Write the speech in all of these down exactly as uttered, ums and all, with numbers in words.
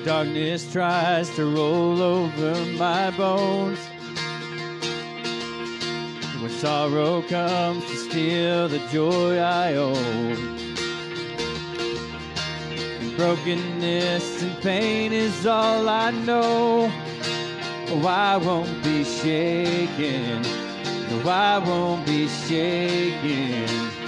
darkness tries to roll over my bones, when sorrow comes to steal the joy I own, and brokenness and pain is all I know. Oh, I won't be shaken. No, I won't be shaken.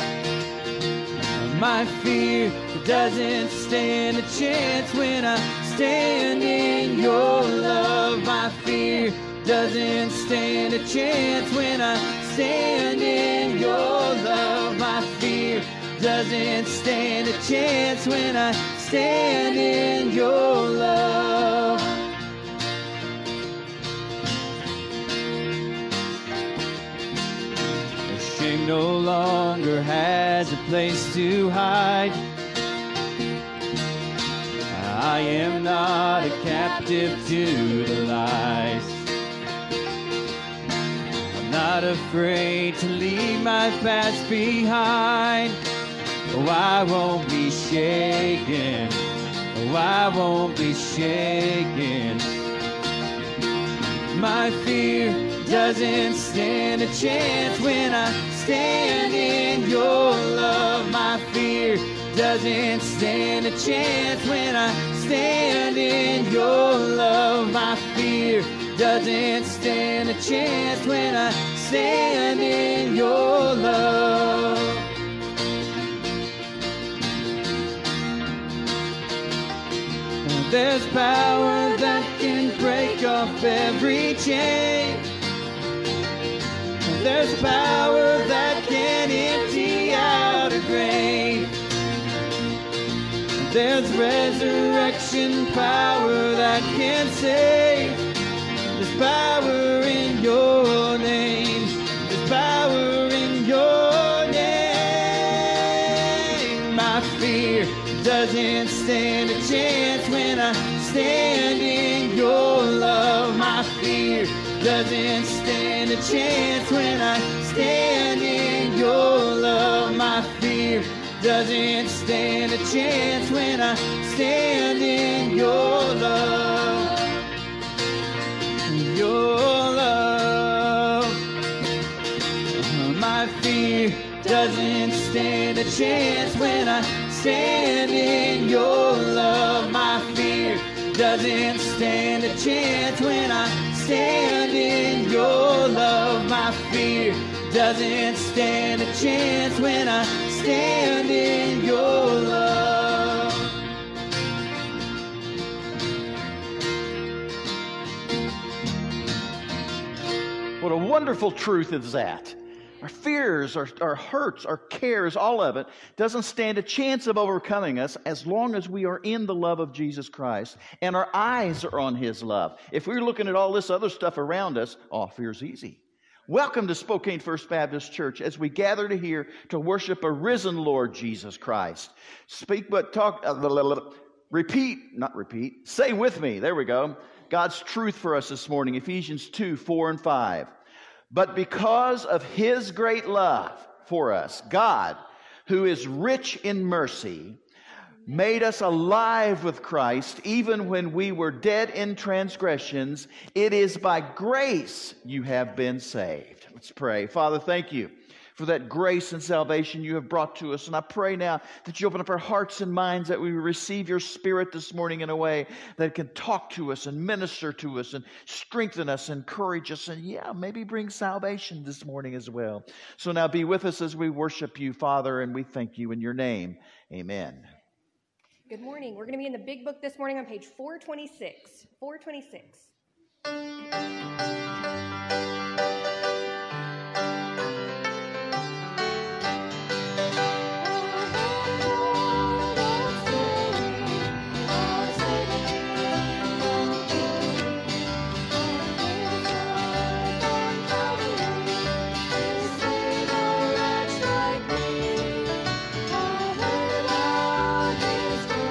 My fear doesn't stand a chance when I stand in your love. My fear doesn't stand a chance when I stand in your love. My fear doesn't stand a chance when I stand in your love. Shame no longer has a place to hide. I am not a captive to the lies. I'm not afraid to leave my past behind. Oh, I won't be shaken. Oh, I won't be shaken. My fear doesn't stand a chance when I stand in your love. My fear doesn't stand a chance when I stand in your love. My fear doesn't stand a chance when I stand in your love. There's power that can break off every chain. There's power that can empty out a grave. There's resurrection power that can save. There's power in your name. There's power in your name. My fear doesn't stand a chance when I stand in your love. My fear doesn't stand a chance when I stand in your love. My fear doesn't stand a chance when I stand in your love. Your love. My fear doesn't stand a chance when I stand in your love. My fear doesn't stand a chance when I stand in your love. My fear doesn't stand a chance when I stand in your love. What a wonderful truth is that. Our fears, our, our hurts, our cares, all of it doesn't stand a chance of overcoming us as long as we are in the love of Jesus Christ and our eyes are on His love. If we're looking at all this other stuff around us, oh, fear's easy. Welcome to Spokane First Baptist Church as we gather to here to worship a risen Lord Jesus Christ. Speak but talk, uh, blah, blah, blah, repeat, not repeat, say with me, there we go. God's truth for us this morning, Ephesians two, four and five. But because of His great love for us, God, who is rich in mercy, made us alive with Christ even when we were dead in transgressions. It is by grace you have been saved. Let's pray. Father, thank you for that grace and salvation you have brought to us. And I pray now that you open up our hearts and minds, that we receive your Spirit this morning in a way that can talk to us and minister to us and strengthen us, encourage us, and yeah, maybe bring salvation this morning as well. So now be with us as we worship you, Father, and we thank you in your name. Amen. Good morning. We're going to be in the big book this morning on page four twenty-six. four twenty-six.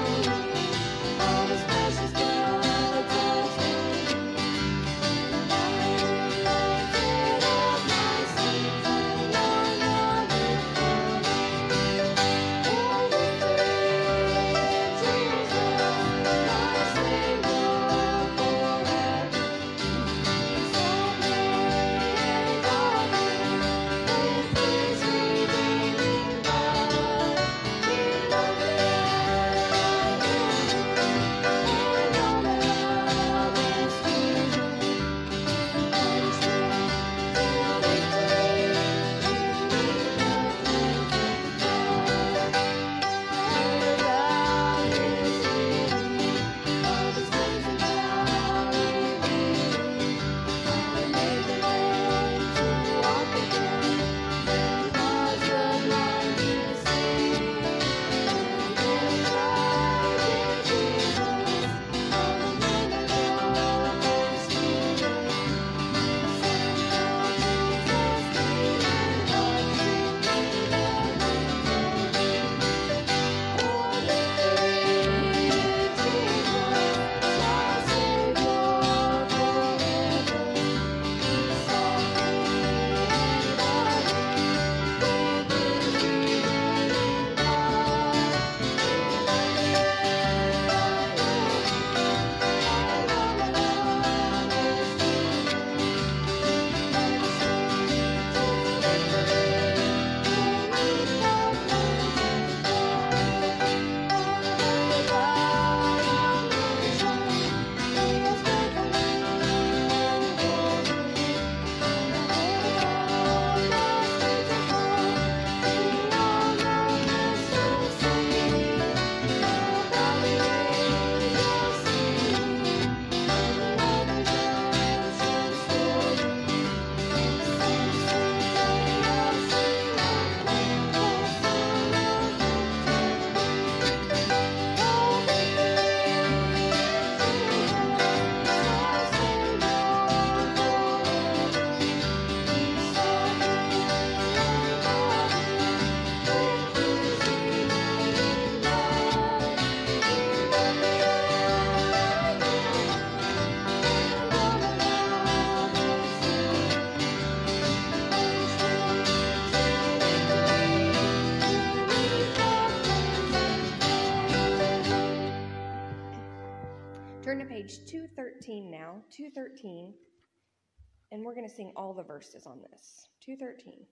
Precious blood touched me. page two thirteen now, two thirteen, and we're going to sing all the verses on this. two thirteen.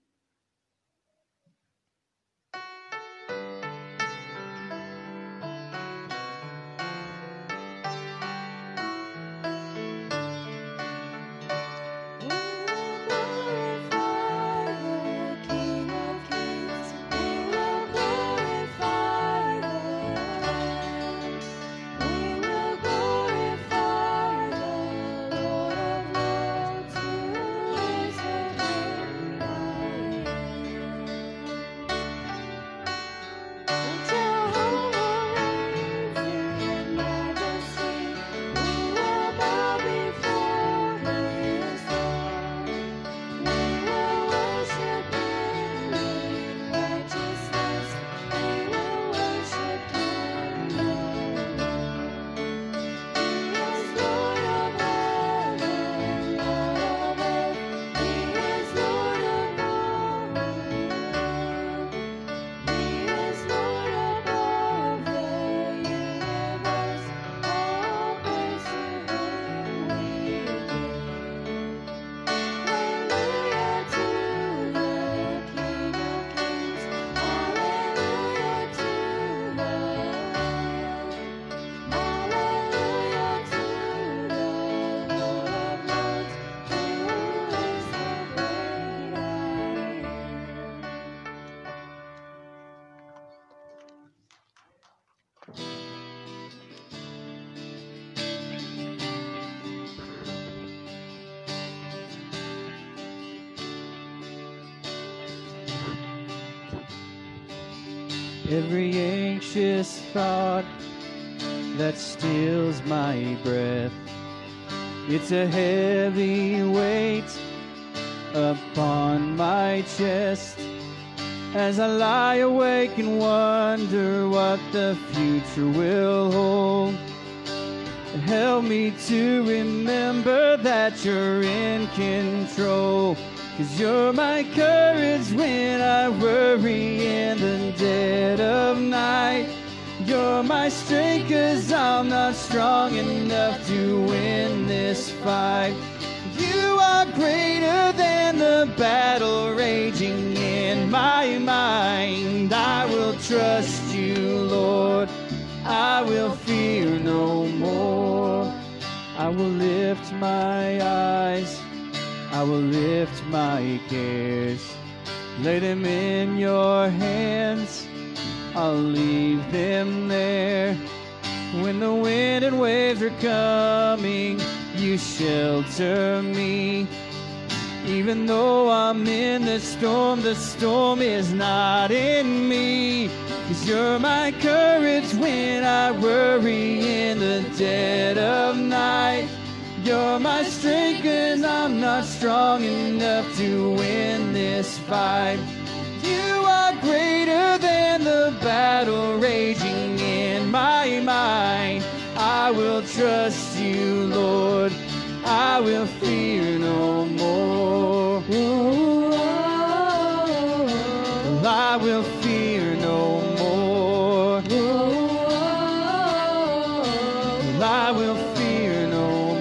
Every anxious thought that steals my breath, it's a heavy weight upon my chest, as I lie awake and wonder what the future will hold. Help me to remember that you're in control, 'cause you're my courage when I worry in the dead of night. You're my strength 'cause I'm not strong enough to win this fight. You are greater than the battle raging in my mind. I will trust you, Lord. I will fear no more. I will lift my eyes, I will lift my cares, lay them in your hands, I'll leave them there. When the wind and waves are coming, you shelter me. Even though I'm in the storm, the storm is not in me. 'Cause you're my courage when I worry in the dead of night. You're my strength 'cause I'm not strong enough to win this fight. You are greater than the battle raging in my mind. I will trust you, Lord. I will fear no more. Ooh, oh, I will fear no more. Ooh, oh, I will fear no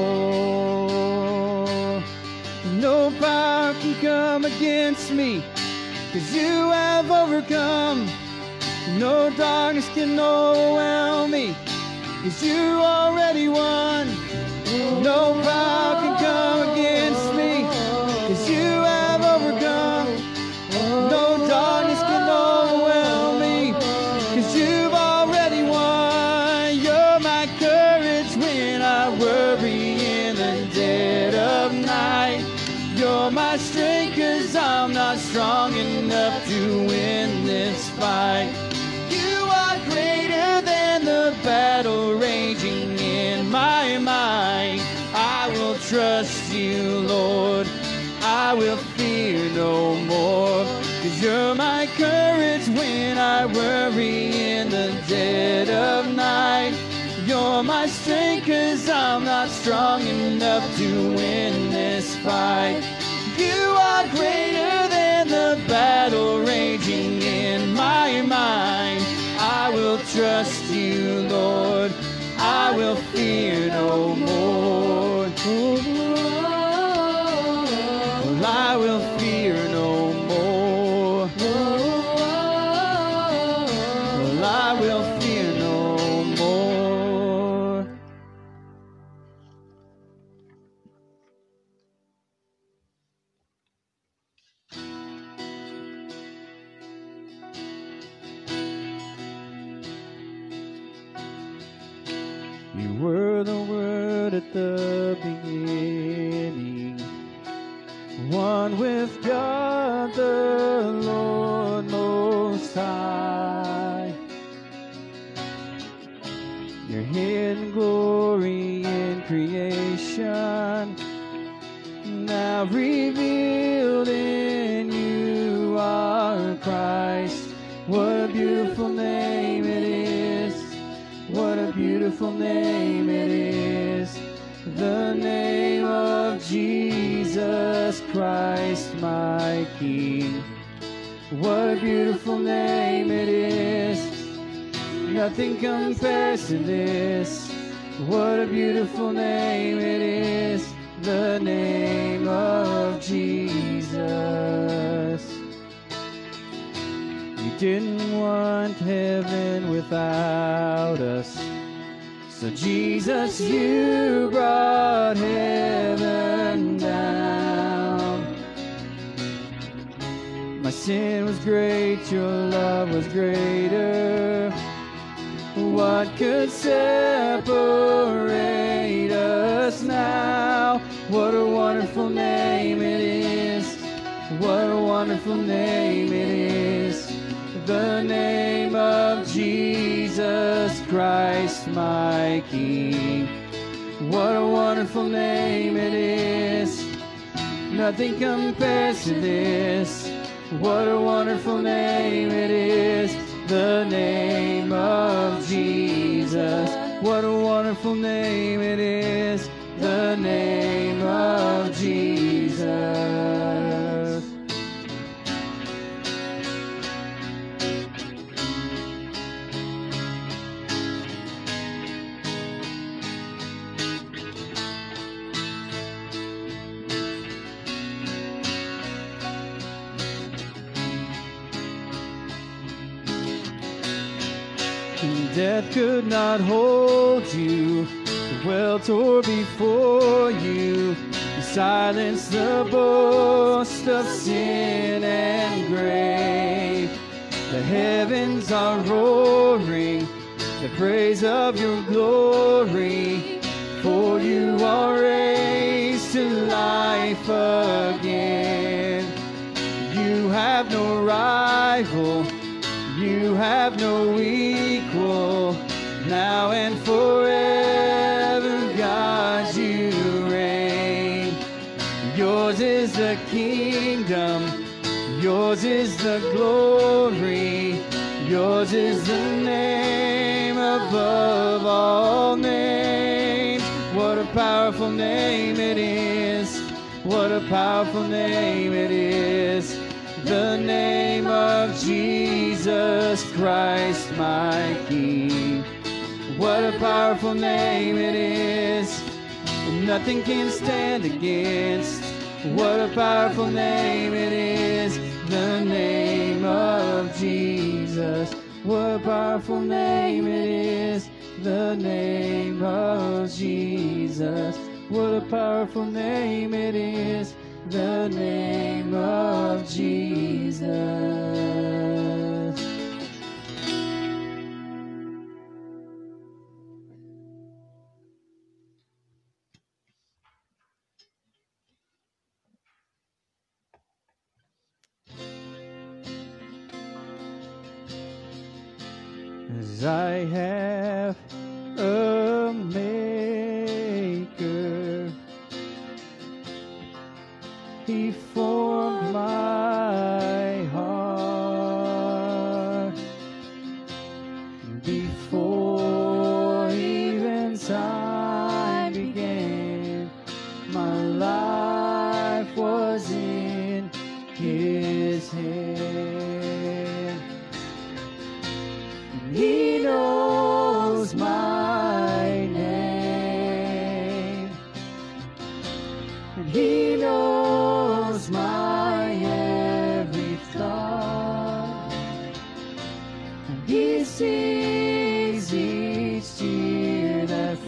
more. No power can come against me, 'cause you have overcome. No darkness can overwhelm me, 'cause you already won. No power can come against me, 'cause you have overcome. No darkness can overwhelm me, 'cause you've already won. You're my courage when I worry in the dead of night. You're my strength 'cause I'm not strong enough to win this fight. You are greater than the battle raging in my mind. I will trust you, Lord. I will fear no more. 'Cause you're my courage when I worry in the dead of night. You're my strength 'cause I'm not strong enough to win this fight. You are greater than the battle raging in my mind. I will trust you, Lord. I will fear no more. Well, I will fear no more. Well, I will fear no more. You were the Word at the beginning, one with God the Lord Most High. Your hidden glory in creation, now revealed in you are Christ. What a beautiful name it is. What a beautiful name it is. The name of Jesus Christ, my King. What a beautiful name it is. Nothing compares to this. What a beautiful name it is. The name of Jesus. You didn't want heaven without us, so Jesus, you brought heaven down. My sin was great, your love was greater. What could separate us now? What a wonderful name it is. What a wonderful name it is. The name of Jesus Christ, my King. What a wonderful name it is. Nothing compares to this. What a wonderful name it is. The name of Jesus. What a wonderful name it is. The name of Jesus. Death could not hold you, the well tore before you. You silenced the boast of sin and grave. The heavens are roaring the praise of your glory, for you are raised to life again. You have no rival, you have no equal, now and forever, God, you reign. Yours is the kingdom, yours is the glory, yours is the name above all names. What a powerful name it is, what a powerful name it is. The name of Jesus Christ, my King. What a powerful name it is. Nothing can stand against. What a powerful name it is. The name of Jesus. What a powerful name it is. The name of Jesus. What a powerful name it is. The name of Jesus. As I have a maker, He formed my heart before even time began. My life was in His hand. He knows my name. and He knows my every thought, and He sees each tear that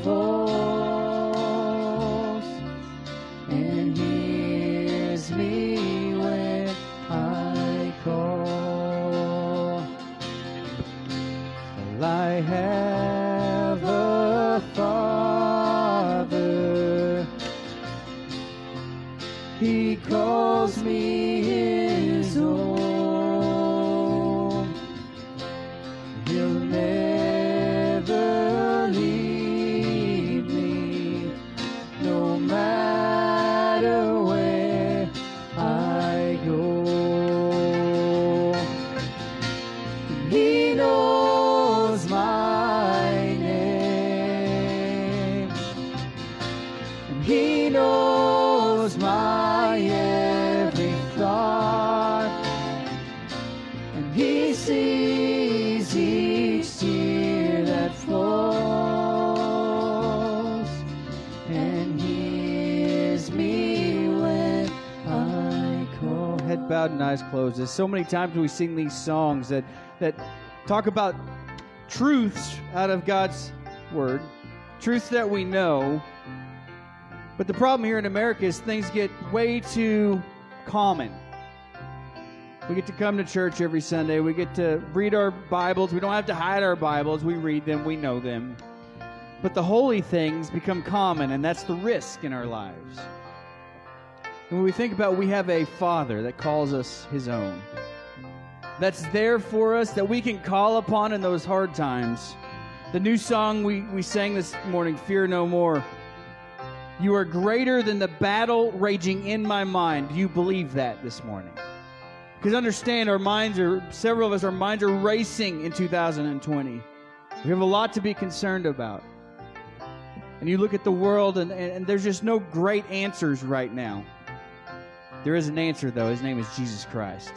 falls, and hears me when I call. Well, I have a Father, He calls me His own. He'll never leave me, no matter where I go. He knows my name, and He knows my every thought, and He sees each tear that falls, and hears me when I call. Head bowed and eyes closed. There's so many times we sing these songs that, that talk about truths out of God's Word, truths that we know. But the problem here in America is things get way too common. We get to come to church every Sunday. We get to read our Bibles. We don't have to hide our Bibles. We read them. We know them. But the holy things become common, and that's the risk in our lives. And when we think about, we have a Father that calls us His own, that's there for us, that we can call upon in those hard times. The new song we, we sang this morning, Fear No More. You are greater than the battle raging in my mind. Do you believe that this morning? Because understand, our minds are, several of us, our minds are racing in two thousand twenty. We have a lot to be concerned about. And you look at the world, and, and, and there's just no great answers right now. There is an answer, though. His name is Jesus Christ.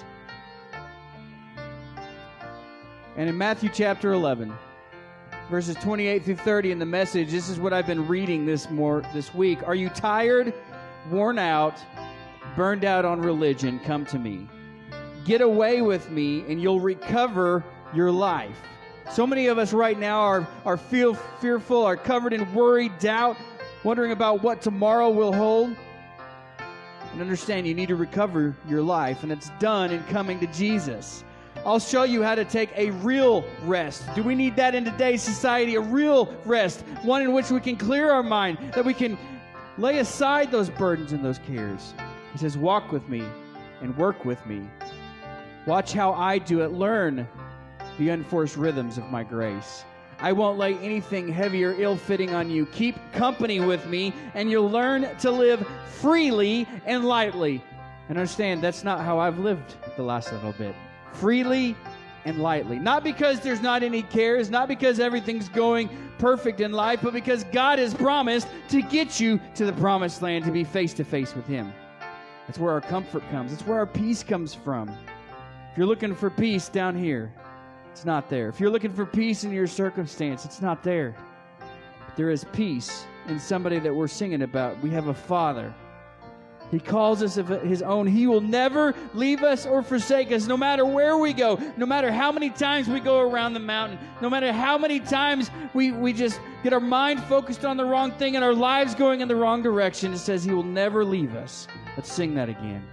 And in Matthew chapter eleven, verses twenty-eight through thirty in the Message, this is what I've been reading this more this week. Are you tired, worn out, burned out on religion? Come to me. Get away with me, and you'll recover your life. So many of us right now are, are feel fearful, are covered in worry, doubt, wondering about what tomorrow will hold. And understand, you need to recover your life, and it's done in coming to Jesus. I'll show you how to take a real rest. Do we need that in today's society? A real rest, one in which we can clear our mind, that we can lay aside those burdens and those cares. He says, walk with me and work with me. Watch how I do it. Learn the unforced rhythms of my grace. I won't lay anything heavy or ill-fitting on you. Keep company with me, and you'll learn to live freely and lightly. And understand, that's not how I've lived the last little bit. Freely and lightly. Not because there's not any cares, not because everything's going perfect in life, but because God has promised to get you to the promised land, to be face-to-face with Him. That's where our comfort comes. That's where our peace comes from. If you're looking for peace down here, it's not there. If you're looking for peace in your circumstance, it's not there. But there is peace in somebody that we're singing about. We have a Father. He calls us of His own. He will never leave us or forsake us, no matter where we go, no matter how many times we go around the mountain, no matter how many times we, we just get our mind focused on the wrong thing and our lives going in the wrong direction. It says He will never leave us. Let's sing that again.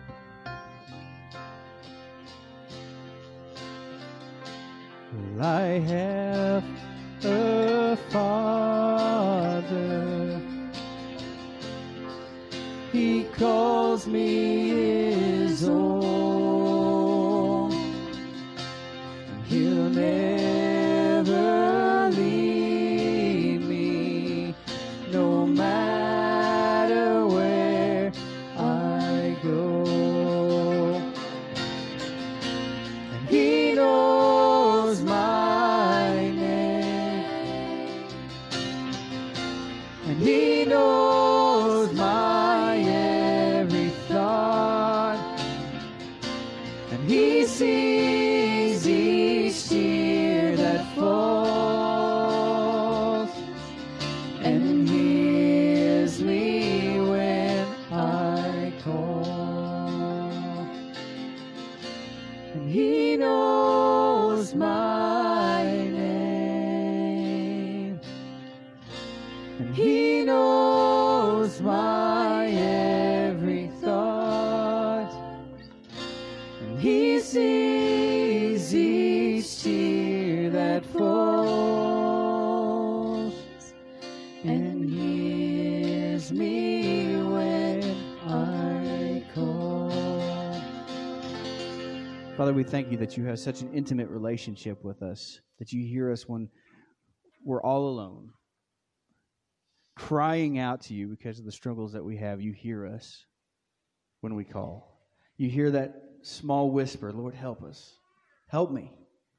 Well, I have a Father. He calls me His own. He'll never leave me, no matter where I go. And He knows my name, and He knows my every thought, and He sees each tear I call. Father, we thank you that you have such an intimate relationship with us, that you hear us when we're all alone, crying out to you because of the struggles that we have. You hear us when we call. You hear that small whisper, Lord, help us. Help me.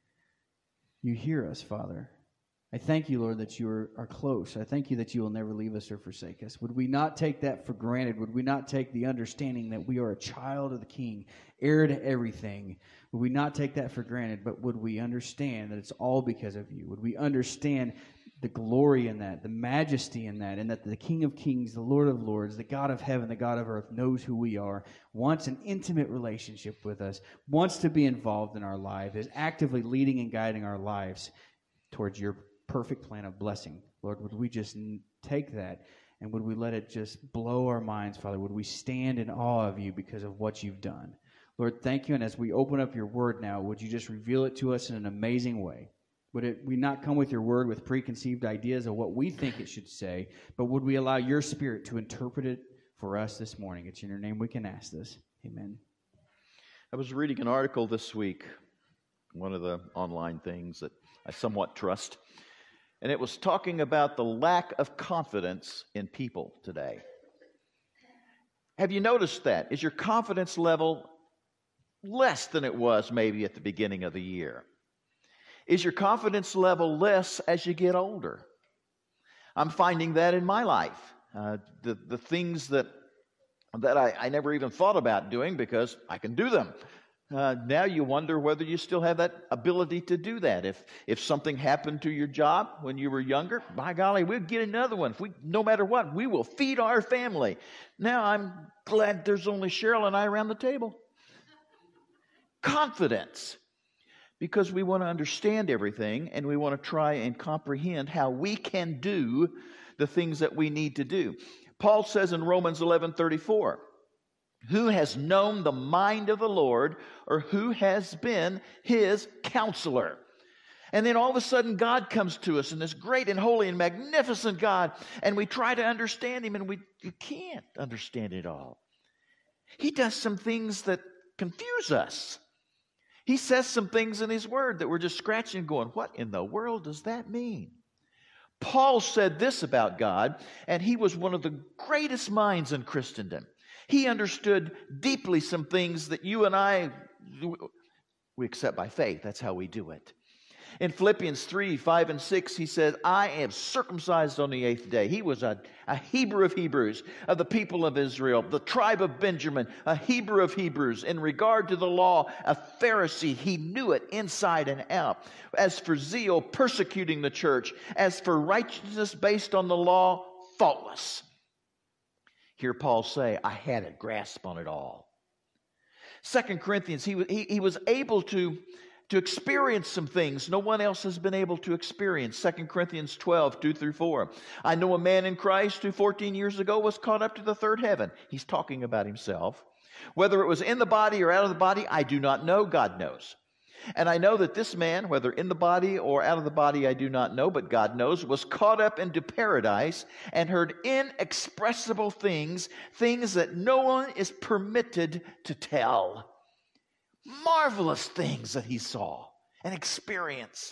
You hear us, Father. I thank you, Lord, that you are, are close. I thank you that you will never leave us or forsake us. Would we not take that for granted? Would we not take the understanding that we are a child of the King, heir to everything? Would we not take that for granted, but would we understand that it's all because of you? Would we understand the glory in that, the majesty in that, and that the King of Kings, the Lord of Lords, the God of heaven, the God of earth knows who we are, wants an intimate relationship with us, wants to be involved in our life, is actively leading and guiding our lives towards your perfect plan of blessing. Lord, would we just take that and would we let it just blow our minds, Father? Would we stand in awe of you because of what you've done? Lord, thank you. And as we open up your word now, would you just reveal it to us in an amazing way? Would it, we not come with your word with preconceived ideas of what we think it should say, but would we allow your Spirit to interpret it for us this morning? It's in your name we can ask this. Amen. I was reading an article this week, one of the online things that I somewhat trust, and it was talking about the lack of confidence in people today. Have you noticed that? Is your confidence level less than it was maybe at the beginning of the year? Is your confidence level less as you get older? I'm finding that in my life. Uh, the, the things that, that I, I never even thought about doing because I can do them. Uh, now you wonder whether you still have that ability to do that. If if something happened to your job when you were younger, by golly, we'll get another one. If we, no matter what, we will feed our family. Now I'm glad there's only Cheryl and I around the table. Confidence. Because we want to understand everything and we want to try and comprehend how we can do the things that we need to do. Paul says in Romans eleven thirty-four, who has known the mind of the Lord, or who has been his counselor? And then all of a sudden God comes to us, and this great and holy and magnificent God, and we try to understand him, and we you can't understand it all. He does some things that confuse us. He says some things in his word that we're just scratching and going, what in the world does that mean? Paul said this about God, and he was one of the greatest minds in Christendom. He understood deeply some things that you and I, we accept by faith. That's how we do it. In Philippians three, five, and six, he says, I am circumcised on the eighth day. He was a, a Hebrew of Hebrews, of the people of Israel, the tribe of Benjamin, a Hebrew of Hebrews. In regard to the law, a Pharisee, he knew it inside and out. As for zeal, persecuting the church. As for righteousness based on the law, faultless. Hear Paul say, I had a grasp on it all. Second Corinthians, he, he, he was able to, to experience some things no one else has been able to experience. Second Corinthians twelve, two through four. I know a man in Christ who fourteen years ago was caught up to the third heaven. He's talking about himself. Whether it was in the body or out of the body, I do not know. God knows. And I know that this man, whether in the body or out of the body, I do not know, but God knows, was caught up into paradise and heard inexpressible things, things that no one is permitted to tell. Marvelous things that he saw and experienced.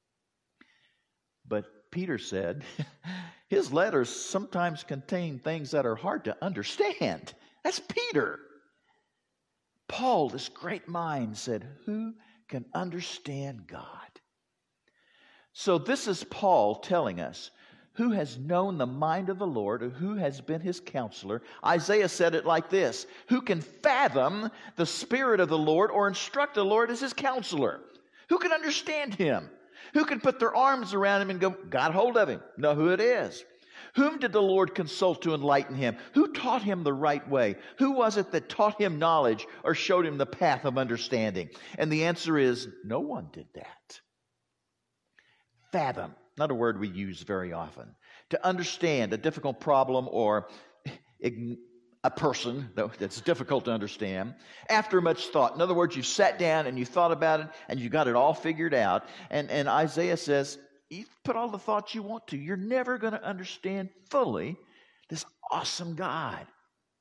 But Peter said, his letters sometimes contain things that are hard to understand. That's Peter. Paul, this great mind, said, who can understand God? So this is Paul telling us who has known the mind of the Lord, or who has been his counselor. Isaiah said it like this, who can fathom the Spirit of the Lord or instruct the Lord as his counselor? Who can understand him? Who can put their arms around him and go, got hold of him, know who it is? Whom did the Lord consult to enlighten him? Who taught him the right way? Who was it that taught him knowledge or showed him the path of understanding? And the answer is, no one did that. Fathom, not a word we use very often. To understand a difficult problem or a person that's difficult to understand after much thought. In other words, you sat down and you thought about it and you got it all figured out. And, and Isaiah says, you put all the thoughts you want to. You're never going to understand fully this awesome God.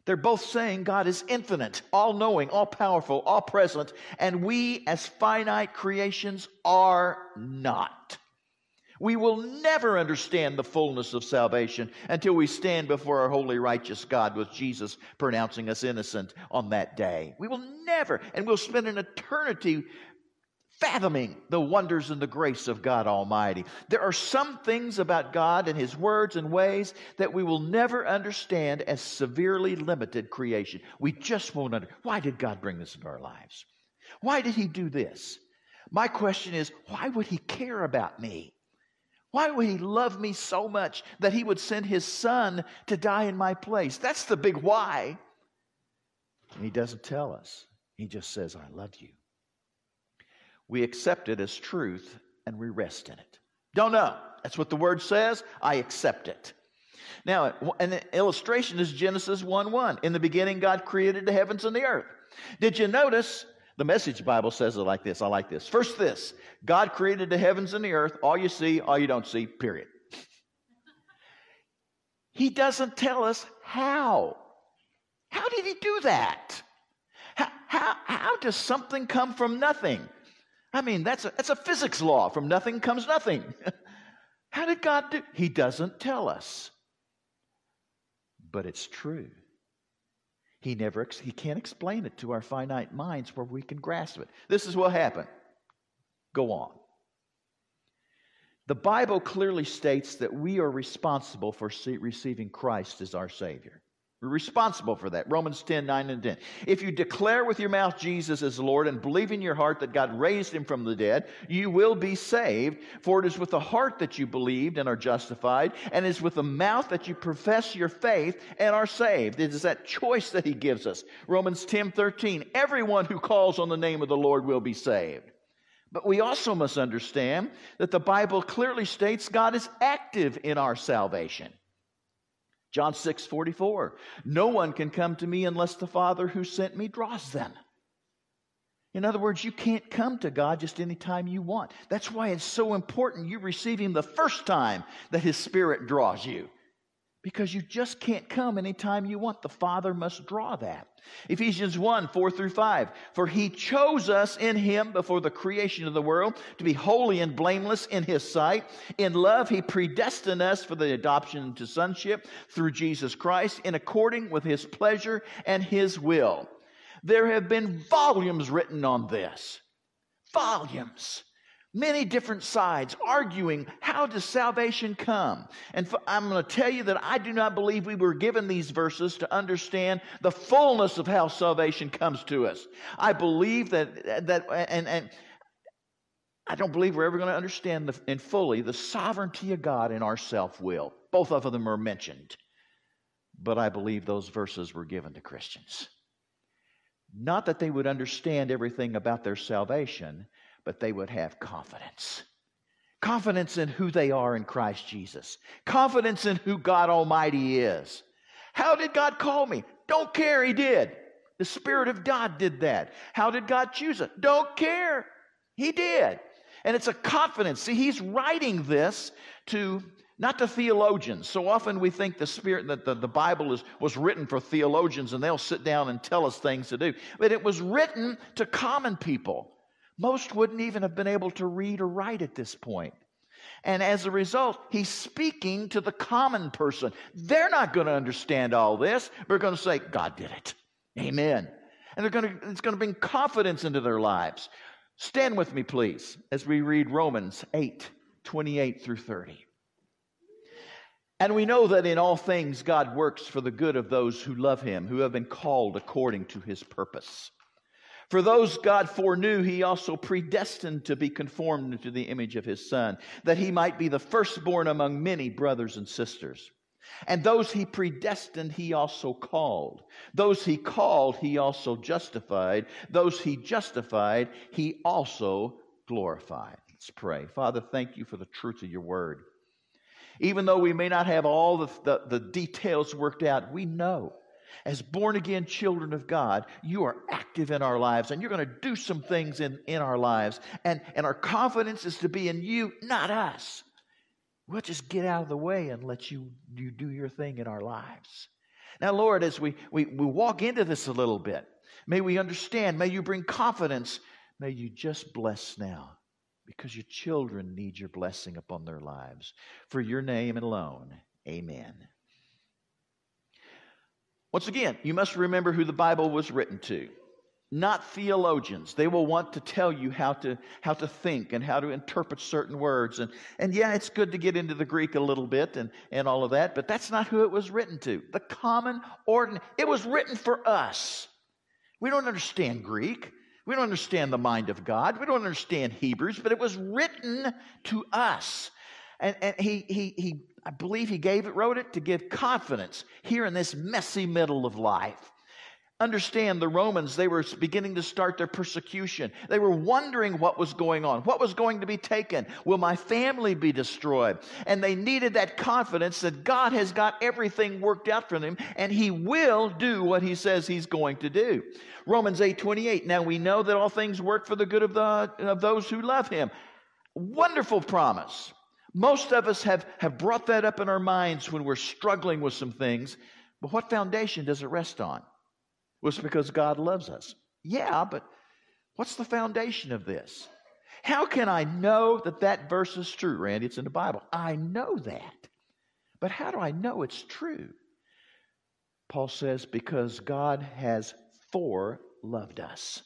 They're both saying God is infinite, all-knowing, all-powerful, all-present, and we as finite creations are not. We will never understand the fullness of salvation until we stand before our holy, righteous God with Jesus pronouncing us innocent on that day. We will never, and we'll spend an eternity fathoming the wonders and the grace of God Almighty. There are some things about God and His words and ways that we will never understand as severely limited creation. We just won't understand. Why did God bring this into our lives? Why did He do this? My question is, why would He care about me? Why would He love me so much that He would send His Son to die in my place? That's the big why. And He doesn't tell us. He just says, I love you. We accept it as truth and we rest in it. Don't know. That's what the Word says. I accept it. Now, an illustration is Genesis one one. In the beginning, God created the heavens and the earth. Did you notice? The Message Bible says it like this. I like this. First this, God created the heavens and the earth. All you see, all you don't see, period. He doesn't tell us how. How did He do that? How, how, how does something come from nothing? I mean, that's a, that's a physics law. From nothing comes nothing. How did God do? He doesn't tell us. But it's true. He never, he can't explain it to our finite minds where we can grasp it. This is what happened. Go on. The Bible clearly states that we are responsible for receiving Christ as our Savior. We're responsible for that. Romans ten, nine and ten. If you declare with your mouth Jesus as Lord and believe in your heart that God raised Him from the dead, you will be saved. For it is with the heart that you believed and are justified, and it is with the mouth that you profess your faith and are saved. It is that choice that He gives us. Romans ten, thirteen. Everyone who calls on the name of the Lord will be saved. But we also must understand that the Bible clearly states God is active in our salvation. John six, forty-four. No one can come to me unless the Father who sent me draws them. In other words, you can't come to God just any time you want. That's why it's so important you receive Him the first time that His Spirit draws you. Because you just can't come anytime you want. The Father must draw that. Ephesians one, four through five. For He chose us in Him before the creation of the world to be holy and blameless in His sight. In love He predestined us for the adoption to sonship through Jesus Christ in according with His pleasure and His will. There have been volumes written on this. Volumes. Many different sides arguing, how does salvation come? And I'm going to tell you that I do not believe we were given these verses to understand the fullness of how salvation comes to us. I believe that, that and, and I don't believe we're ever going to understand the, in fully the sovereignty of God in our self-will. Both of them are mentioned. But I believe those verses were given to Christians. Not that they would understand everything about their salvation, but they would have confidence. Confidence in who they are in Christ Jesus. Confidence in who God Almighty is. How did God call me? Don't care, He did. The Spirit of God did that. How did God choose it? Don't care. He did. And it's a confidence. See, He's writing this to, not to theologians. So often we think the Spirit, that the, the Bible is, was written for theologians and they'll sit down and tell us things to do. But it was written to common people. Most wouldn't even have been able to read or write at this point. And as a result, He's speaking to the common person. They're not going to understand all this. They're going to say, God did it. Amen. And they're going to, it's going to bring confidence into their lives. Stand with me, please, as we read Romans eight, twenty-eight through thirty. And we know that in all things God works for the good of those who love Him, who have been called according to His purpose. For those God foreknew, He also predestined to be conformed to the image of His Son, that He might be the firstborn among many brothers and sisters. And those He predestined, He also called. Those He called, He also justified. Those He justified, He also glorified. Let's pray. Father, thank You for the truth of Your word. Even though we may not have all the, the, the details worked out, we know as born-again children of God, You are active in our lives, and You're going to do some things in, in our lives. And, and our confidence is to be in You, not us. We'll just get out of the way and let you, you do Your thing in our lives. Now, Lord, as we, we, we walk into this a little bit, may we understand, may you bring confidence, may you just bless now, because your children need your blessing upon their lives. For your name alone, amen. Once again, you must remember who the Bible was written to. Not theologians. They will want to tell you how to how to think and how to interpret certain words. And, and yeah, it's good to get into the Greek a little bit and, and all of that, but that's not who it was written to. The common, ordinary, it was written for us. We don't understand Greek. We don't understand the mind of God. We don't understand Hebrews, but it was written to us. And, and he, he, he, I believe he gave it, wrote it to give confidence here in this messy middle of life. Understand, the Romans, they were beginning to start their persecution. They were wondering what was going on. What was going to be taken? Will my family be destroyed? And they needed that confidence that God has got everything worked out for them, and He will do what He says He's going to do. Romans eight twenty-eight, now we know that all things work for the good of, the, of those who love Him. Wonderful promise. Most of us have, have brought that up in our minds when we're struggling with some things, but what foundation does it rest on? Well, it's because God loves us. Yeah, but what's the foundation of this? How can I know that that verse is true, Randy? It's in the Bible. I know that. But how do I know it's true? Paul says, because God has foreloved us.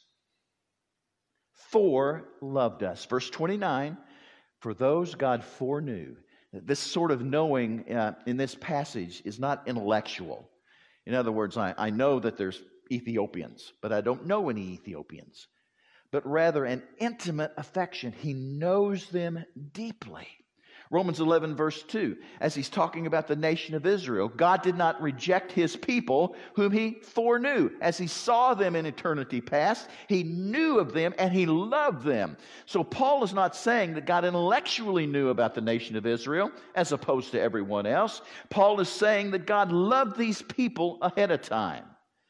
Foreloved us. Verse twenty-nine, for those God foreknew. This sort of knowing uh, in this passage is not intellectual. In other words, I, I know that there's Ethiopians, but I don't know any Ethiopians. But rather an intimate affection. He knows them deeply. Romans eleven verse two, as he's talking about the nation of Israel, God did not reject His people whom He foreknew. As He saw them in eternity past, He knew of them and He loved them. So Paul is not saying that God intellectually knew about the nation of Israel as opposed to everyone else. Paul is saying that God loved these people ahead of time.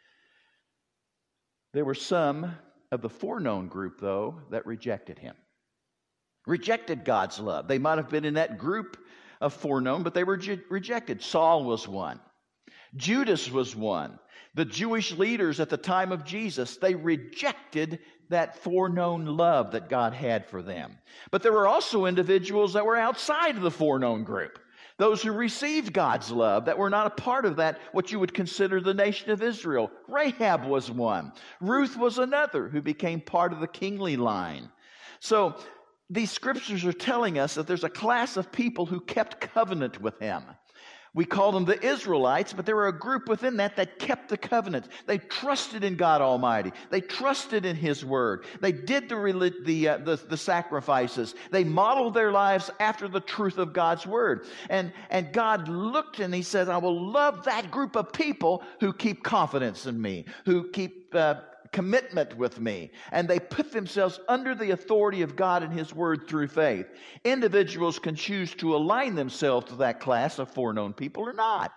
There were some of the foreknown group, though, that rejected Him. Rejected God's love. They might have been in that group of foreknown, but they were je- rejected. Saul was one. Judas was one. The Jewish leaders at the time of Jesus, they rejected that foreknown love that God had for them. But there were also individuals that were outside of the foreknown group. Those who received God's love, that were not a part of that, what you would consider the nation of Israel. Rahab was one. Ruth was another who became part of the kingly line. So these scriptures are telling us that there's a class of people who kept covenant with Him. We call them the Israelites, but there were a group within that that kept the covenant. They trusted in God Almighty. They trusted in His Word. They did the, the, uh, the, the sacrifices. They modeled their lives after the truth of God's Word. And, and God looked and He says, I will love that group of people who keep confidence in Me, who keep uh, commitment with Me. And they put themselves under the authority of God and His Word through faith. Individuals can choose to align themselves to that class of foreknown people or not.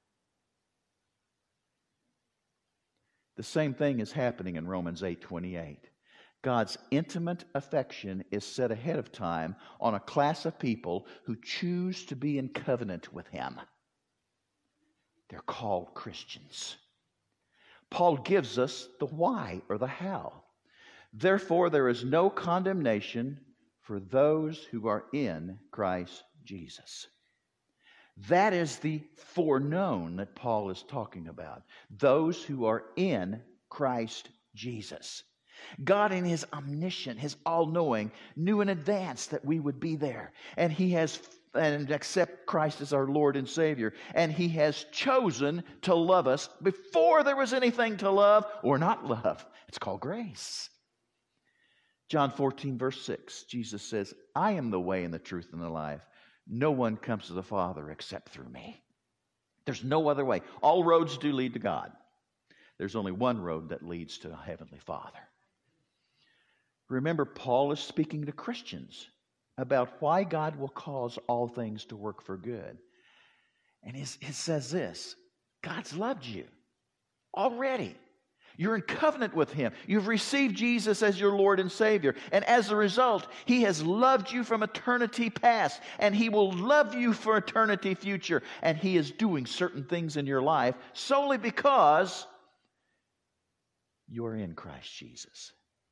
The same thing is happening in Romans eight twenty-eight. God's intimate affection is set ahead of time on a class of people who choose to be in covenant with Him. They're called Christians. Paul gives us the why or the how. Therefore, there is no condemnation for those who are in Christ Jesus. That is the foreknown that Paul is talking about. Those who are in Christ Jesus. God in His omniscient, His all-knowing, knew in advance that we would be there. And He has and accept Christ as our Lord and Savior. And He has chosen to love us before there was anything to love or not love. It's called grace. John fourteen verse six, Jesus says, I am the way and the truth and the life. No one comes to the Father except through Me. There's no other way. All roads do lead to God. There's only one road that leads to the Heavenly Father. Remember, Paul is speaking to Christians about why God will cause all things to work for good. And he says this, God's loved you already. You're in covenant with Him. You've received Jesus as your Lord and Savior. And as a result, He has loved you from eternity past. And He will love you for eternity future. And He is doing certain things in your life solely because you're in Christ Jesus.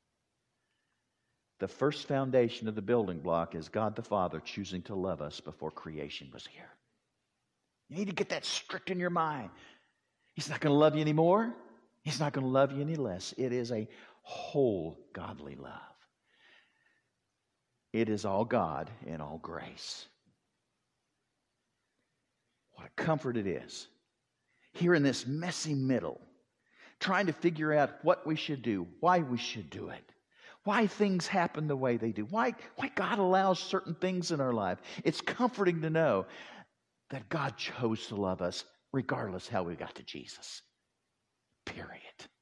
The first foundation of the building block is God the Father choosing to love us before creation was here. You need to get that strict in your mind. He's not going to love you anymore. He's not going to love you any less. It is a whole godly love. It is all God and all grace. What a comfort it is. Here in this messy middle, trying to figure out what we should do, why we should do it, why things happen the way they do, why, why God allows certain things in our life. It's comforting to know that God chose to love us regardless how we got to Jesus. Period.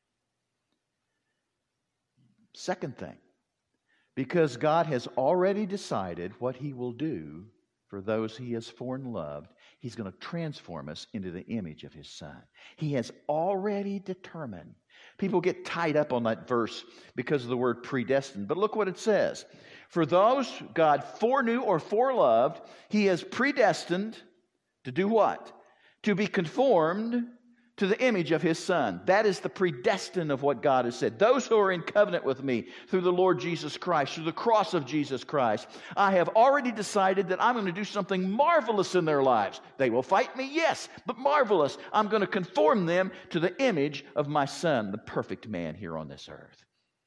Second thing, because God has already decided what He will do for those He has foreknowledge, He's going to transform us into the image of His Son. He has already determined. People get tied up on that verse because of the word predestined. But look what it says. For those God foreknew or foreloved, He has predestined to do what? To be conformed to the image of His Son. That is the predestined of what God has said. Those who are in covenant with me through the Lord Jesus Christ, through the cross of Jesus Christ, I have already decided that I'm going to do something marvelous in their lives. They will fight me, yes, but marvelous. I'm going to conform them to the image of my Son, the perfect man here on this earth.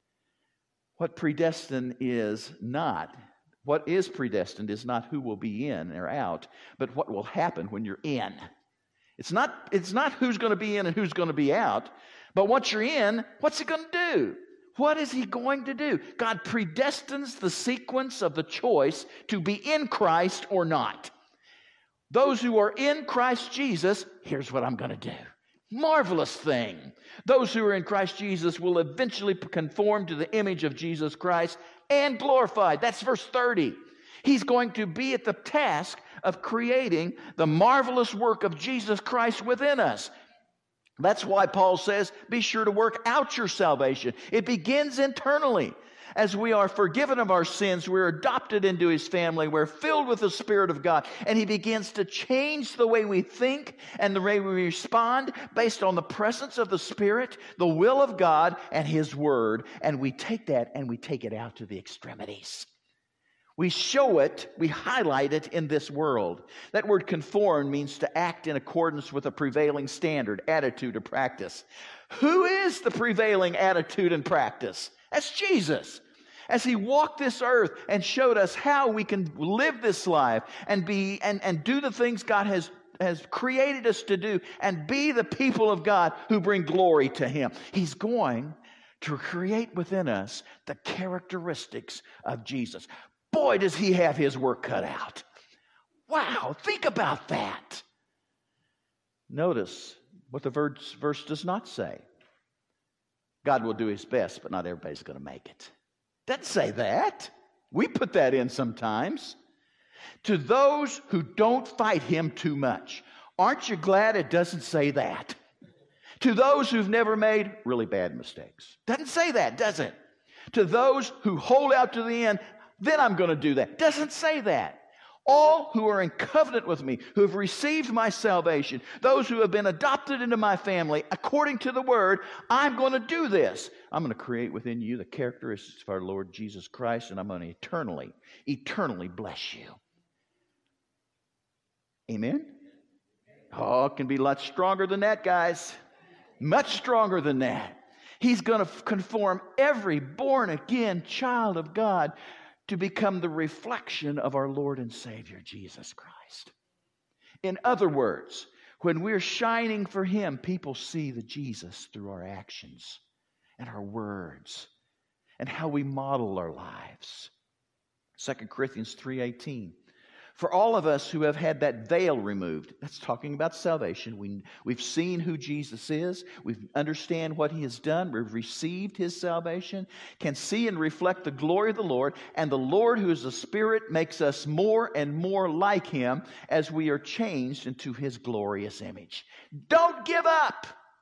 What predestined is not, what is predestined is not who will be in or out, but what will happen when you're in. It's not, it's not who's going to be in and who's going to be out, but once you're in, what's He going to do? What is He going to do? God predestines the sequence of the choice to be in Christ or not. Those who are in Christ Jesus, here's what I'm going to do. Marvelous thing. Those who are in Christ Jesus will eventually conform to the image of Jesus Christ and glorified. That's verse thirty. He's going to be at the task of creating the marvelous work of Jesus Christ within us. That's why Paul says, be sure to work out your salvation. It begins internally. As we are forgiven of our sins, we're adopted into His family, we're filled with the Spirit of God, and He begins to change the way we think and the way we respond based on the presence of the Spirit, the will of God, and His Word, and we take that and we take it out to the extremities. We show it, we highlight it in this world. That word conform means to act in accordance with a prevailing standard, attitude, or practice. Who is the prevailing attitude and practice? That's Jesus. As He walked this earth and showed us how we can live this life and be and, and do the things God has, has created us to do and be the people of God who bring glory to Him. He's going to create within us the characteristics of Jesus. Boy, does He have His work cut out. Wow, think about that. Notice what the verse, verse does not say. God will do His best, but not everybody's going to make it. Doesn't say that. We put that in sometimes. To those who don't fight Him too much. Aren't you glad it doesn't say that? To those who've never made really bad mistakes. Doesn't say that, does it? To those who hold out to the end, then I'm going to do that. Doesn't say that. All who are in covenant with me, who have received my salvation, those who have been adopted into my family, according to the Word, I'm going to do this. I'm going to create within you the characteristics of our Lord Jesus Christ, and I'm going to eternally, eternally bless you. Amen? Oh, it can be a lot stronger than that, guys. Much stronger than that. He's going to conform every born-again child of God to become the reflection of our Lord and Savior, Jesus Christ. In other words, when we're shining for Him, people see the Jesus through our actions and our words and how we model our lives. Second Corinthians three eighteen. For all of us who have had that veil removed, that's talking about salvation. We, we've seen who Jesus is. We understand what He has done. We've received His salvation, can see and reflect the glory of the Lord. And the Lord, who is the Spirit, makes us more and more like Him as we are changed into His glorious image. Don't give up.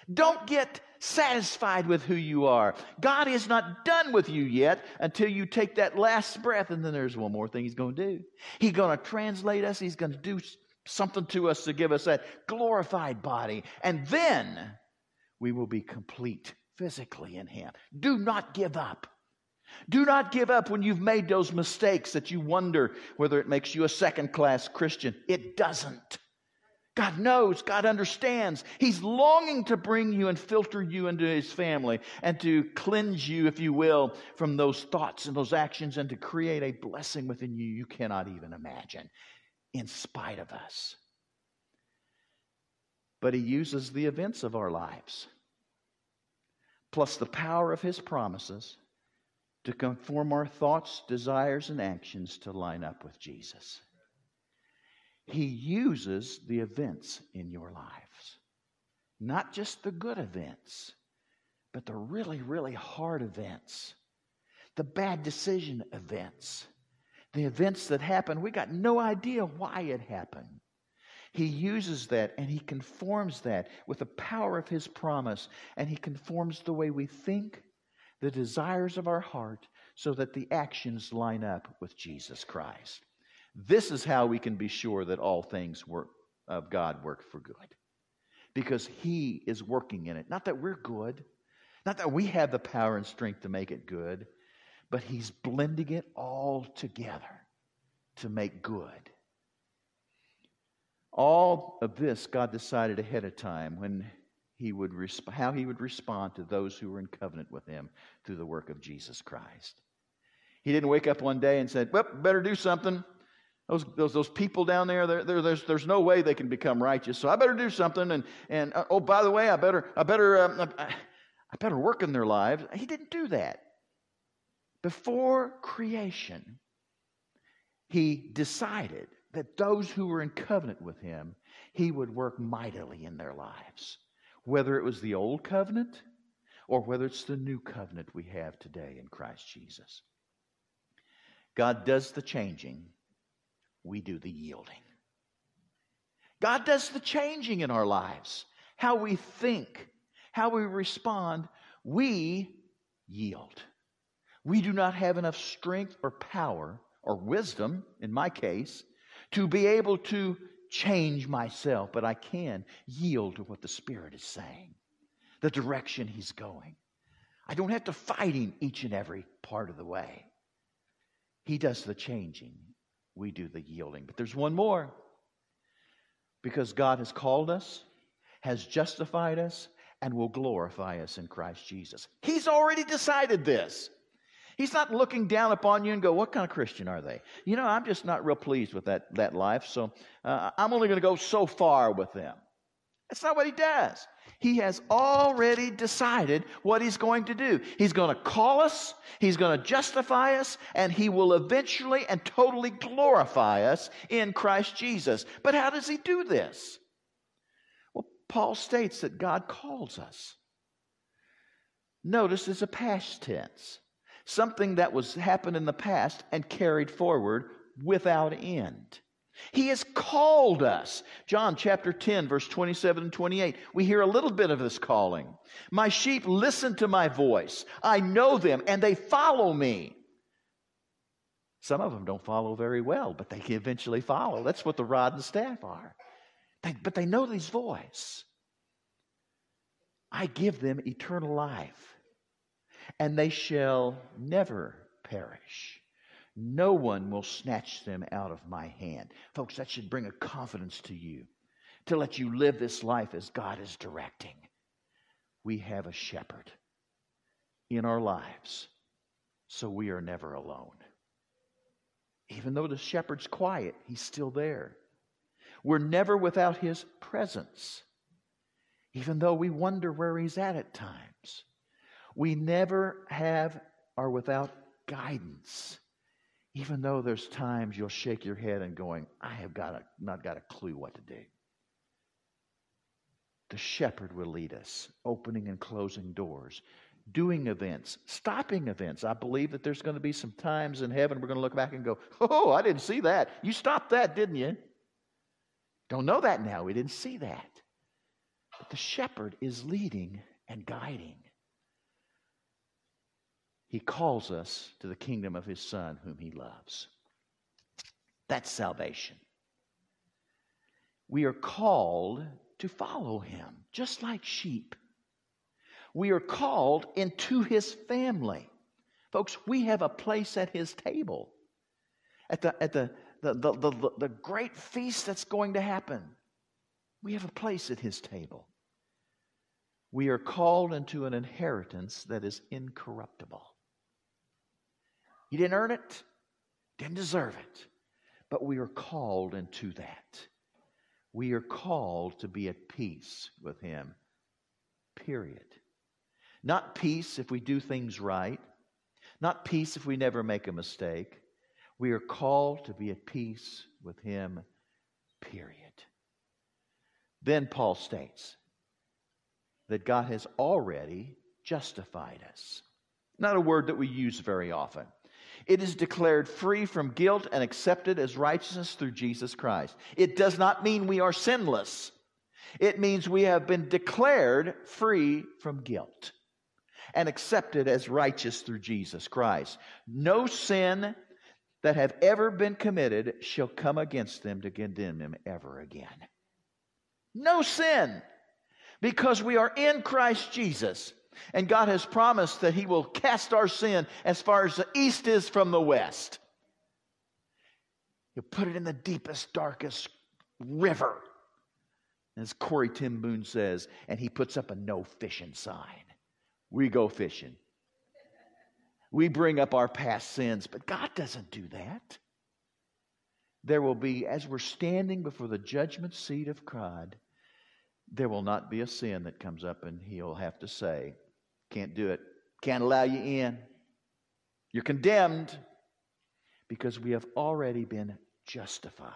Don't get satisfied with who you are. God is not done with you yet until you take that last breath, and then there's one more thing He's going to do. He's going to translate us. He's going to do something to us to give us that glorified body, and then we will be complete physically in Him. Do not give up. Do not give up when you've made those mistakes that you wonder whether it makes you a second-class Christian. It doesn't. God knows, God understands. He's longing to bring you and filter you into His family and to cleanse you, if you will, from those thoughts and those actions and to create a blessing within you you cannot even imagine, in spite of us. But He uses the events of our lives, plus the power of His promises, to conform our thoughts, desires, and actions to line up with Jesus. He uses the events in your lives. Not just the good events, but the really, really hard events. The bad decision events. The events that happen, we got no idea why it happened. He uses that and He conforms that with the power of His promise. And He conforms the way we think, the desires of our heart, so that the actions line up with Jesus Christ. This is how we can be sure that all things work of God work for good. Because He is working in it. Not that we're good. Not that we have the power and strength to make it good. But He's blending it all together to make good. All of this God decided ahead of time when He would resp- how He would respond to those who were in covenant with Him through the work of Jesus Christ. He didn't wake up one day and said, well, better do something. Those, those, those people down there, they're, they're, there's, there's no way they can become righteous, so I better do something. And, and uh, oh, by the way, I better, I better, um, I, I better work in their lives. He didn't do that. Before creation, He decided that those who were in covenant with Him, He would work mightily in their lives. Whether it was the old covenant or whether it's the new covenant we have today in Christ Jesus. God does the changing. We do the yielding. God does the changing in our lives. How we think, how we respond, we yield. We do not have enough strength or power or wisdom, in my case, to be able to change myself, but I can yield to what the Spirit is saying, the direction He's going. I don't have to fight Him each and every part of the way. He does the changing. We do the yielding. But there's one more. Because God has called us, has justified us, and will glorify us in Christ Jesus. He's already decided this. He's not looking down upon you and go, what kind of Christian are they? You know, I'm just not real pleased with that, that life, so uh, I'm only going to go so far with them. That's not what He does. He has already decided what He's going to do. He's going to call us, He's going to justify us, and He will eventually and totally glorify us in Christ Jesus. But how does He do this? Well, Paul states that God calls us. Notice it's a past tense. Something that was happened in the past and carried forward without end. He has called us. John chapter ten, verse twenty-seven and twenty-eight. We hear a little bit of this calling. My sheep listen to my voice. I know them and they follow me. Some of them don't follow very well, but they eventually follow. That's what the rod and staff are. They, but they know His voice. I give them eternal life, and they shall never perish. No one will snatch them out of my hand. Folks, that should bring a confidence to you to let you live this life as God is directing. We have a shepherd in our lives, so we are never alone. Even though the shepherd's quiet, He's still there. We're never without His presence, even though we wonder where He's at at times. We never have are without guidance. Even though there's times you'll shake your head and going, I have got a, not got a clue what to do. The shepherd will lead us, opening and closing doors, doing events, stopping events. I believe that there's going to be some times in heaven we're going to look back and go, oh, I didn't see that. You stopped that, didn't you? Don't know that now. We didn't see that. But the shepherd is leading and guiding. He calls us to the kingdom of his Son, whom he loves. That's salvation. We are called to follow him, just like sheep. We are called into his family. Folks, we have a place at his table. At the, at the, the, the, the, the great feast that's going to happen, we have a place at his table. We are called into an inheritance that is incorruptible. You didn't earn it, didn't deserve it, but we are called into that. We are called to be at peace with him, period. Not peace if we do things right, not peace if we never make a mistake. We are called to be at peace with him, period. Then Paul states that God has already justified us. Not a word that we use very often. It is declared free from guilt and accepted as righteousness through Jesus Christ. It does not mean we are sinless. It means we have been declared free from guilt and accepted as righteous through Jesus Christ. No sin that have ever been committed shall come against them to condemn them ever again. No sin, because we are in Christ Jesus. And God has promised that he will cast our sin as far as the east is from the west. He'll put it in the deepest, darkest river. As Corey Tim Boone says, and he puts up a no fishing sign. We go fishing. We bring up our past sins, but God doesn't do that. There will be, as we're standing before the judgment seat of God, there will not be a sin that comes up and he'll have to say, can't do it. Can't allow you in. You're condemned because we have already been justified.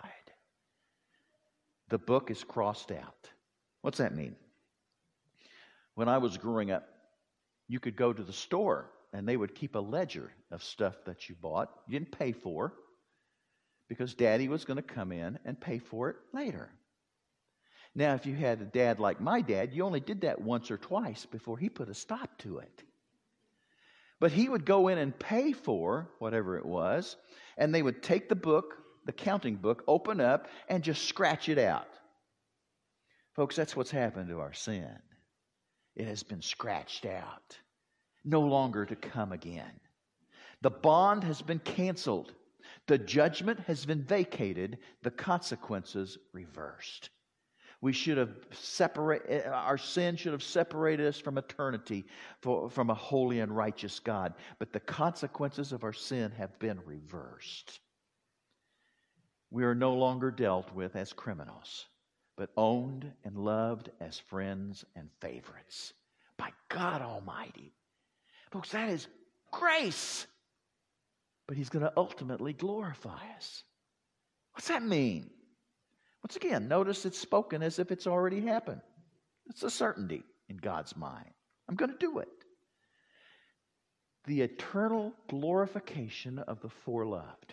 The book is crossed out. What's that mean? When I was growing up, you could go to the store and they would keep a ledger of stuff that you bought. You didn't pay for because Daddy was going to come in and pay for it later. Now, if you had a dad like my dad, you only did that once or twice before he put a stop to it. But he would go in and pay for whatever it was, and they would take the book, the counting book, open up, and just scratch it out. Folks, that's what's happened to our sin. It has been scratched out, no longer to come again. The bond has been canceled. The judgment has been vacated. The consequences reversed. We should have separated, our sin should have separated us from eternity, for, from a holy and righteous God. But the consequences of our sin have been reversed. We are no longer dealt with as criminals, but owned and loved as friends and favorites by God Almighty. Folks, that is grace. But he's going to ultimately glorify us. What's that mean? Once again, notice it's spoken as if it's already happened. It's a certainty in God's mind. I'm going to do it. The eternal glorification of the foreloved.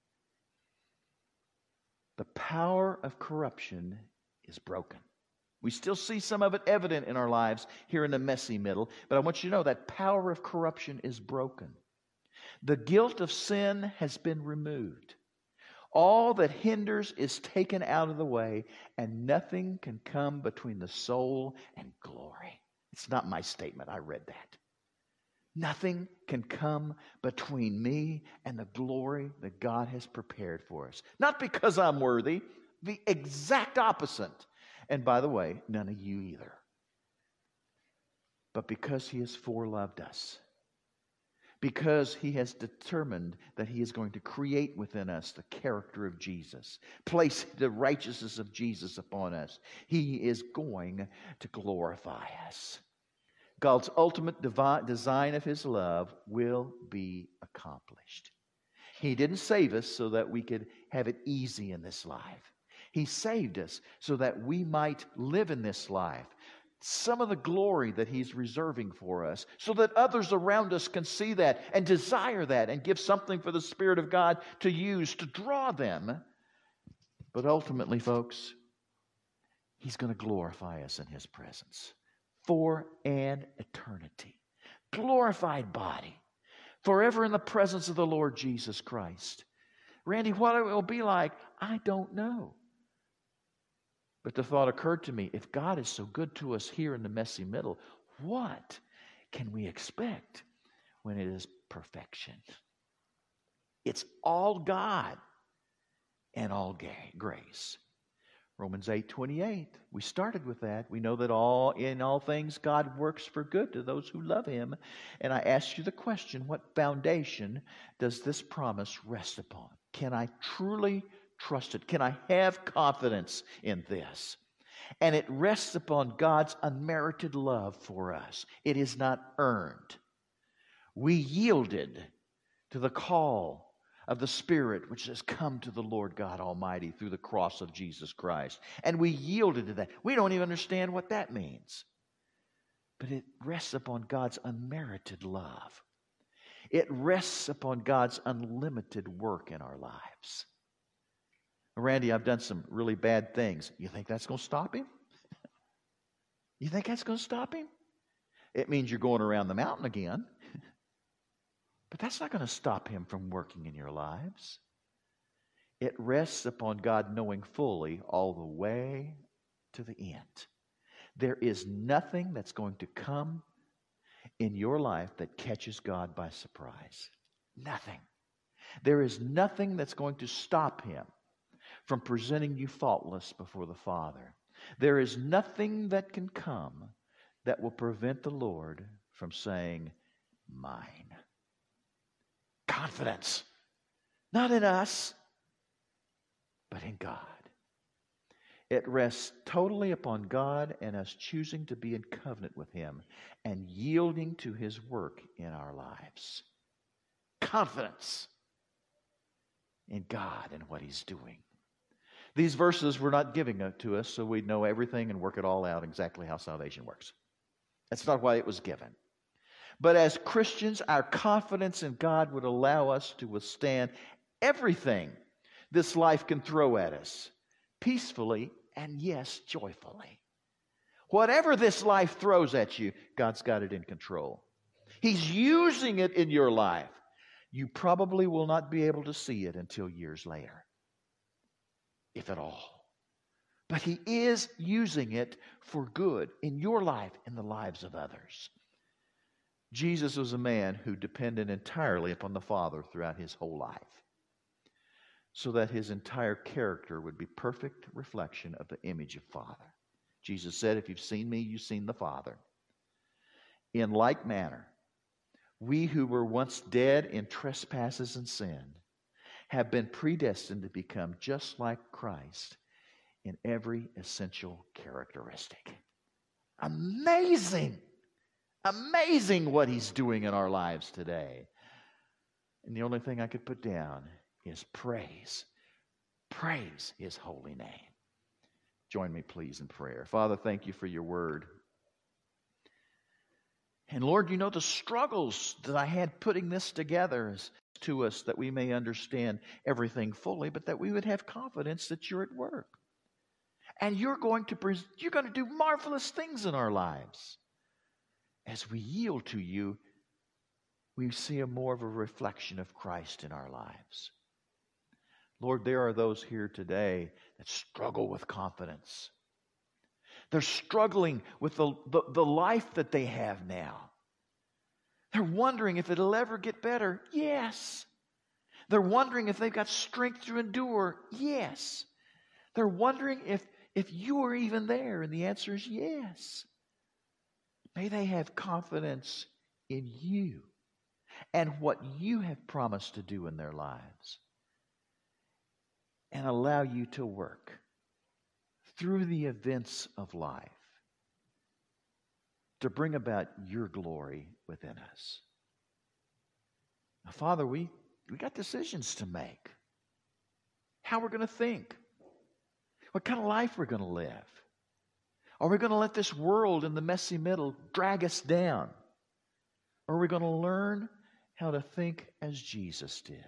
The power of corruption is broken. We still see some of it evident in our lives here in the messy middle, but I want you to know that power of corruption is broken. The guilt of sin has been removed. All that hinders is taken out of the way, and nothing can come between the soul and glory. It's not my statement. I read that. Nothing can come between me and the glory that God has prepared for us. Not because I'm worthy, the exact opposite. And by the way, none of you either. But because he has foreloved us. Because he has determined that he is going to create within us the character of Jesus, place the righteousness of Jesus upon us. He is going to glorify us. God's ultimate devi- design of his love will be accomplished. He didn't save us so that we could have it easy in this life. He saved us so that we might live in this life. Some of the glory that he's reserving for us so that others around us can see that and desire that and give something for the Spirit of God to use to draw them. But ultimately, folks, He's going to glorify us in His presence for an eternity. Glorified body, forever in the presence of the Lord Jesus Christ. Randy, what it will be like, I don't know. But the thought occurred to me, if God is so good to us here in the messy middle, what can we expect when it is perfection? It's all God and all grace. Romans eight twenty-eight. We started with that. We know that all in all things God works for good to those who love Him. And I asked you the question, what foundation does this promise rest upon? Can I truly trust it? Can I have confidence in this? And it rests upon God's unmerited love for us. It is not earned. We yielded to the call of the Spirit which has come to the Lord God Almighty through the cross of Jesus Christ. And we yielded to that. We don't even understand what that means. But it rests upon God's unmerited love. It rests upon God's unlimited work in our lives. Randy, I've done some really bad things. You think that's going to stop Him? You think that's going to stop Him? It means you're going around the mountain again. But that's not going to stop Him from working in your lives. It rests upon God knowing fully all the way to the end. There is nothing that's going to come in your life that catches God by surprise. Nothing. There is nothing that's going to stop Him from presenting you faultless before the Father. There is nothing that can come that will prevent the Lord from saying, mine. Confidence. Not in us, but in God. It rests totally upon God and us choosing to be in covenant with Him and yielding to His work in our lives. Confidence in God and what He's doing. These verses were not giving it to us so we'd know everything and work it all out exactly how salvation works. That's not why it was given. But as Christians, our confidence in God would allow us to withstand everything this life can throw at us, peacefully and, yes, joyfully. Whatever this life throws at you, God's got it in control. He's using it in your life. You probably will not be able to see it until years later, if at all. But He is using it for good in your life and the lives of others. Jesus was a man who depended entirely upon the Father throughout His whole life, so that His entire character would be perfect reflection of the image of Father. Jesus said, if you've seen me, you've seen the Father. In like manner, we who were once dead in trespasses and sin have been predestined to become just like Christ in every essential characteristic. Amazing! Amazing what He's doing in our lives today. And the only thing I could put down is praise. Praise His holy name. Join me, please, in prayer. Father, thank You for Your word. And Lord, You know the struggles that I had putting this together to us, that we may understand everything fully, but that we would have confidence that You're at work. And You're going to pres- You're going to do marvelous things in our lives. As we yield to You, we see a more of a reflection of Christ in our lives. Lord, there are those here today that struggle with confidence. They're struggling with the, the, the life that they have now. They're wondering if it'll ever get better. Yes. They're wondering if they've got strength to endure. Yes. They're wondering if, if You are even there, and the answer is yes. May they have confidence in You and what You have promised to do in their lives, and allow You to work through the events of life to bring about Your glory within us. Now, Father, we, we got decisions to make. How we're going to think. What kind of life we're going to live. Are we going to let this world in the messy middle drag us down? Or are we going to learn how to think as Jesus did?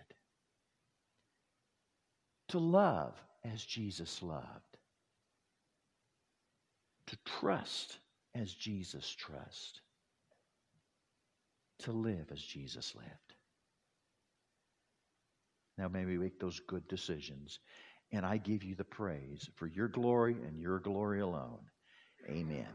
To love as Jesus loved. to trust as Jesus trusts, to live as Jesus lived. Now may we make those good decisions, and I give you the praise for your glory and your glory alone. Amen.